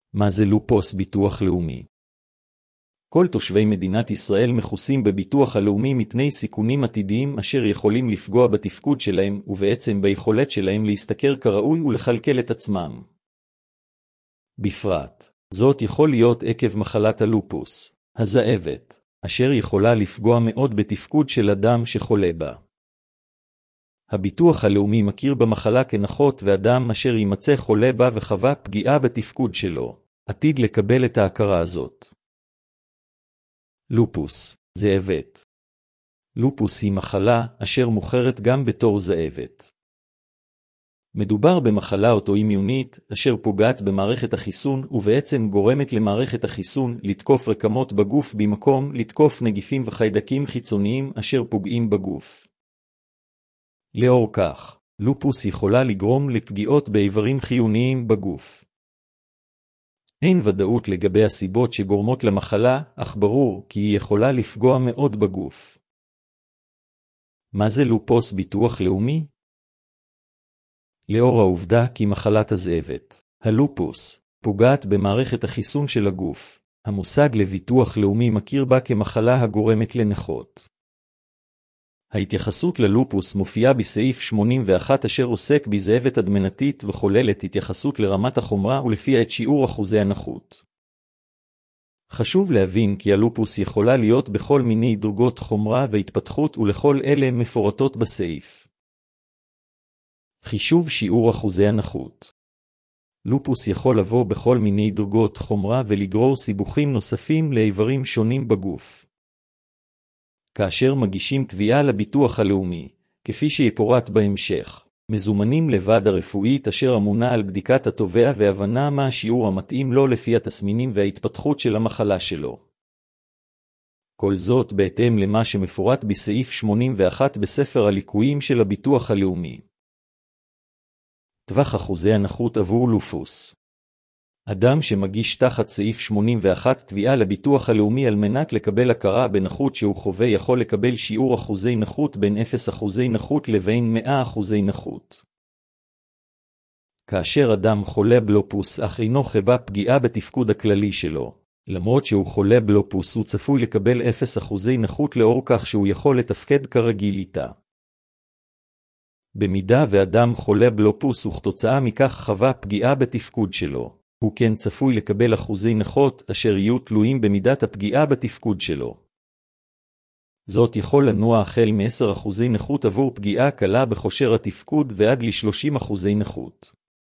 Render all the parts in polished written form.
מה זה לופוס ביטוח לאומי? כל תושבי מדינת ישראל מכוסים בביטוח הלאומי מפני סיכונים עתידיים אשר יכולים לפגוע בתפקוד שלהם ובעצם ביכולת שלהם להשתכר כראוי ולכלכל את עצמם. בפרט, זאת יכול להיות עקב מחלת הלופוס, הזאבת, אשר יכולה לפגוע מאוד בתפקוד של אדם שחולה בה. הביטוח הלאומי מכיר במחלה כנכות ואדם אשר יימצא חולה בה וחווה פגיעה בתפקוד שלו, עתיד לקבל את ההכרה הזאת. לופוס, זאבת. לופוס היא מחלה אשר מוכרת גם בתור זאבת. מדובר במחלה אוטואימיונית אשר פוגעת במערכת החיסון ובעצם גורמת למערכת החיסון לתקוף רקמות בגוף במקום לתקוף נגיפים וחיידקים חיצוניים אשר פוגעים בגוף. לאור כך, לופוס יכולה לגרום לפגיעות באיברים חיוניים בגוף. אין ודאות לגבי הסיבות שגורמות למחלה, אך ברור כי היא יכולה לפגוע מאוד בגוף. מה זה לופוס ביטוח לאומי? לאור העובדה כי מחלת הזאבת, הלופוס, פוגעת במערכת החיסון של הגוף, המושג לביטוח לאומי מכיר בה כמחלה הגורמת לנכות. ההתייחסות ללופוס מופיעה בסעיף 81 אשר עוסק בזאבת הדמנתית וכוללת התייחסות לרמת החומרה ולפיה את שיעור אחוזי הנכות. חשוב להבין כי הלופוס יכולה להיות בכל מיני דרגות חומרה והתפתחות ולכל אלה מפורטות בסעיף. חישוב שיעור אחוזי הנכות. לופוס יכול לבוא בכל מיני דרגות חומרה ולגרור סיבוכים נוספים לאיברים שונים בגוף. כאשר מגישים תביעה לביטוח הלאומי, כפי שיפורט בהמשך, מזומנים לוועדה הרפואית אשר אמונה על בדיקת התובע והבנה מה השיעור המתאים לו לפי התסמינים וההתפתחות של המחלה שלו. כל זאת בהתאם למה שמפורט בסעיף 81 בספר הליקויים של הביטוח הלאומי. טווח אחוזי הנכות עבור לופוס. אדם שמגיש תחת סעיף 81 תביעה לביטוח הלאומי על מנת לקבל הכרה בנכות שהוא חווה יכול לקבל שיעור אחוזי נכות בין 0 אחוזי נכות לבין 100 אחוזי נכות. כאשר אדם חולה בלופוס אך אינו חווה פגיעה בתפקוד הכללי שלו, למרות שהוא חולה בלופוס הוא צפוי לקבל 0 אחוזי נכות לאור כך שהוא יכול לתפקד כרגיל איתה. במידה ואדם חולה בלופוס וכתוצאה מכך חווה פגיעה בתפקוד שלו, הוא כן צפוי לקבל אחוזי נכות אשר יהיו תלויים במידת הפגיעה בתפקוד שלו. זאת יכול לנוע החל מ-10 אחוזי נכות עבור פגיעה קלה בכושר התפקוד ועד ל-30 אחוזי נכות.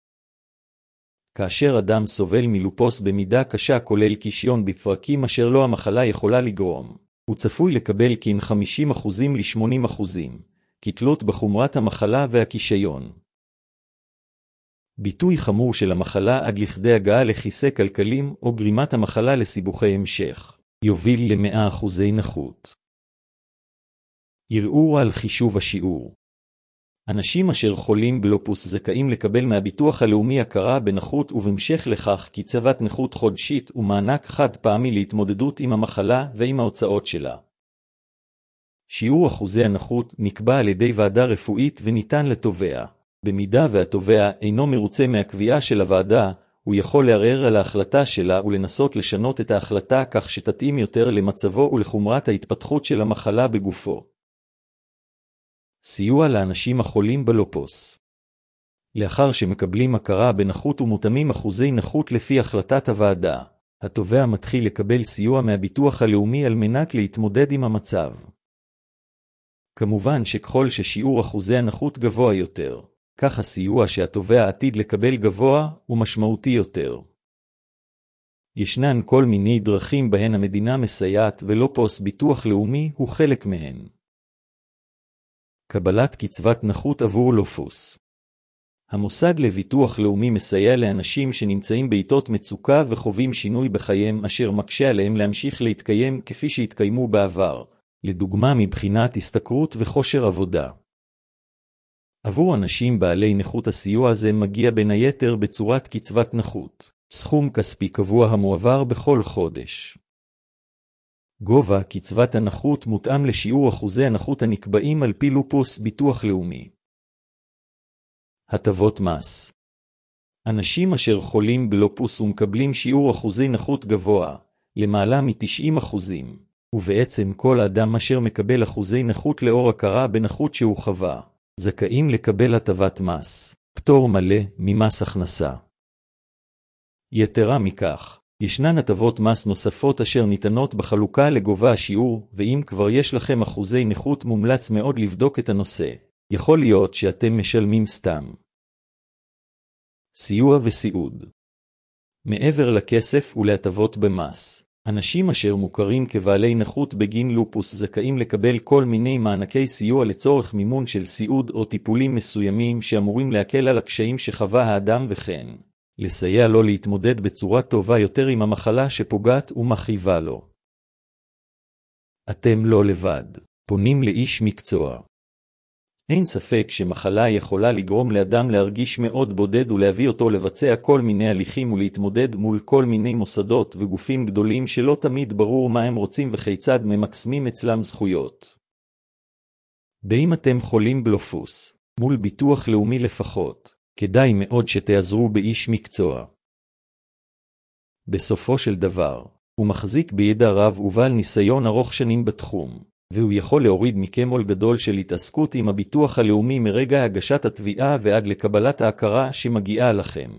כאשר אדם סובל מלופוס במידה קשה כולל קישיון בפרקים אשר לא המחלה יכולה לגרום, הוא צפוי לקבל כין 50 אחוזים ל-80 אחוזים, כתלות בחומרת המחלה והקישיון. ביטוי חמור של המחלה עד לכדי הגעה לכיסא כלכלים או גרימת המחלה לסיבוכי המשך, יוביל ל-100 אחוזי נכות. ערעור על חישוב השיעור. אנשים אשר חולים בלופוס זכאים לקבל מהביטוח הלאומי הכרה בנכות ובמשך לכך קצבת נכות חודשית ומענק חד פעמי להתמודדות עם המחלה ועם ההוצאות שלה. שיעור אחוזי הנכות נקבע על ידי ועדה רפואית וניתן לתובע. במידה והתובע אינו מרוצה מהקביעה של הוועדה, הוא יכול לערער על ההחלטה שלה ולנסות לשנות את ההחלטה כך שתתאים יותר למצבו ולחומרת ההתפתחות של המחלה בגופו. סיוע לאנשים החולים בלופוס. לאחר שמקבלים הכרה בנכות ומותאמים אחוזי נכות לפי החלטת הוועדה, התובע מתחיל לקבל סיוע מהביטוח הלאומי על מנת להתמודד עם המצב. כמובן שככל ששיעור אחוזי הנכות גבוה יותר, כך הסיוע שהתובע עתיד לקבל גבוה ומשמעותי יותר. ישנן כל מיני דרכים בהן המדינה מסייעת ולופוס ביטוח לאומי הוא חלק מהן. קבלת קצבת נכות עבור לופוס. המוסד לביטוח לאומי מסייע לאנשים שנמצאים בעיתות מצוקה וחווים שינוי בחייהם אשר מקשה עליהם להמשיך להתקיים כפי שהתקיימו בעבר, לדוגמה מבחינת השתכרות וכושר עבודה. עבור אנשים בעלי נכות הסיוע הזה מגיע בין היתר בצורת קצבת נכות, סכום כספי קבוע המועבר בכל חודש. גובה קצבת הנכות מותאם לשיעור אחוזי הנכות הנקבעים על פי לופוס ביטוח לאומי. הטבות מס. אנשים אשר חולים בלופוס ומקבלים שיעור אחוזי נכות גבוה, למעלה מ-90%, ובעצם כל אדם אשר מקבל אחוזי נכות לאור הכרה בנכות שהוא חווה, זכאים לקבל הטבת מס, פטור מלא ממס הכנסה. יתרה מכך, ישנן הטבות מס נוספות אשר ניתנות בחלוקה לגובה השיעור, ואם כבר יש לכם אחוזי נכות מומלץ מאוד לבדוק את הנושא. יכול להיות שאתם משלמים סתם. סיוע וסיעוד. מעבר לכסף ולהטבות במס, אנשים אשר מוכרים כבעלי נכות בגין לופוס זכאים לקבל כל מיני מענקי סיוע לצורך מימון של סיעוד או טיפולים מסוימים שאמורים להקל על הקשיים שחווה האדם וכן לסייע לו להתמודד בצורה טובה יותר עם המחלה שפוגעת ומכאיבה לו. אתם לא לבד, פונים לאיש מקצוע. אין ספק שמחלה יכולה לגרום לאדם להרגיש מאוד בודד ולהביא אותו לבצע כל מיני הליכים ולהתמודד מול כל מיני מוסדות וגופים גדולים שלא תמיד ברור מה הם רוצים וכיצד ממקסמים אצלם זכויות. באם אתם חולים בלופוס, מול ביטוח לאומי לפחות, כדאי מאוד שתעזרו באיש מקצוע. בסופו של דבר, הוא מחזיק בידע רב ובעל ניסיון ארוך שנים בתחום. והוא יכול להוריד מכם עול גדול של התעסקות עם הביטוח הלאומי מרגע הגשת התביעה ועד לקבלת ההכרה שמגיעה לכם.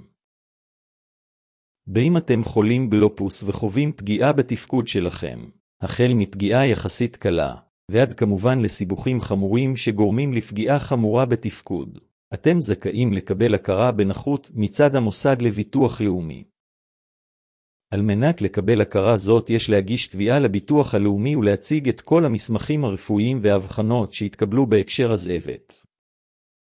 באם אתם חולים בלופוס וחווים פגיעה בתפקוד שלכם, החל מפגיעה יחסית קלה, ועד כמובן לסיבוכים חמורים שגורמים לפגיעה חמורה בתפקוד, אתם זכאים לקבל הכרה בנכות מצד המוסד לביטוח לאומי. על מנת לקבל הכרה זאת יש להגיש תביעה לביטוח הלאומי ולהציג את כל המסמכים הרפואיים וההבחנות שהתקבלו בהקשר הזאבת.